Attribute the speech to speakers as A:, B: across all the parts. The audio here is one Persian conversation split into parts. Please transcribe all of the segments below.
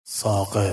A: ثاقب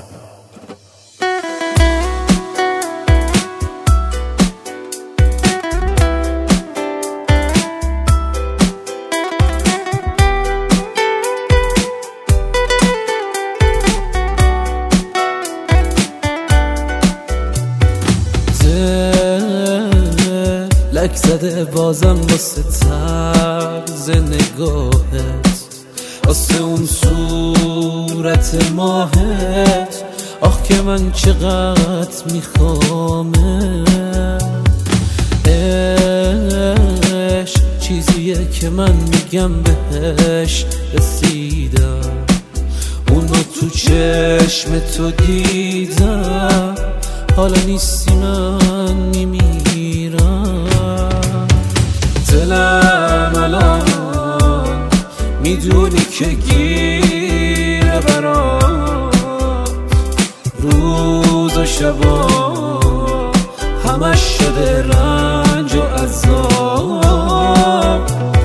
B: لک زده بازم واسه طرز نگاهت، واسه اون صورت ماهت. آخ که من چقدر میخوامت. عشق چیزیه که من میگم بهش رسیدم، اونو تو چشم تو دیدم. حالا نیستی من میمیرم. دلم الان میدونی که گیره برات، روز و شبا همش شده رنج و عذاب.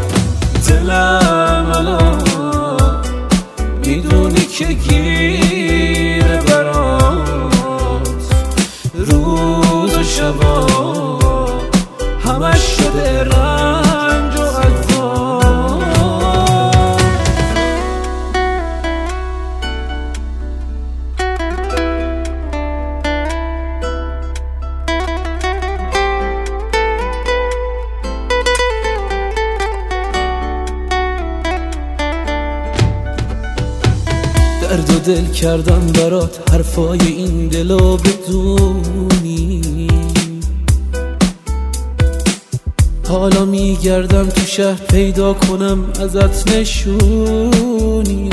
B: دلم الان میدونی که گیره برات، روز و شبا همش شده رنج و عذاب. درد و دل کردم برات، حرفای این دلو بدونی. حالا میگردم تو شهر پیدا کنم ازت نشونی.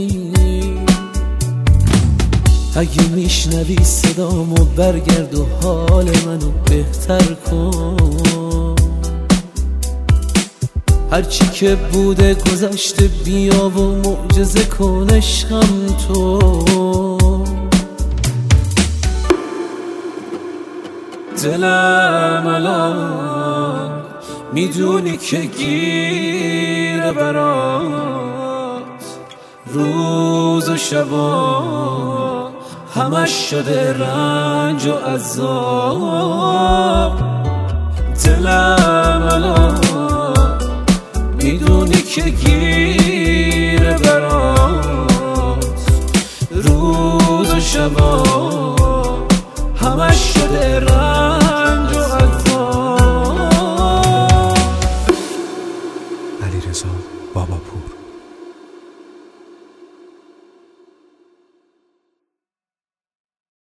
B: اگه میشنوی صدامو برگرد و حال منو بهتر کن. هرچی که بوده گذشته، بیا و معجزه کن عشقم تو. دلم الان میدونی که گیره برات، روز و شبا همش شده رنج و عذاب. دلم الان میدونی که گیره برات، روز و شبا همش شده رنج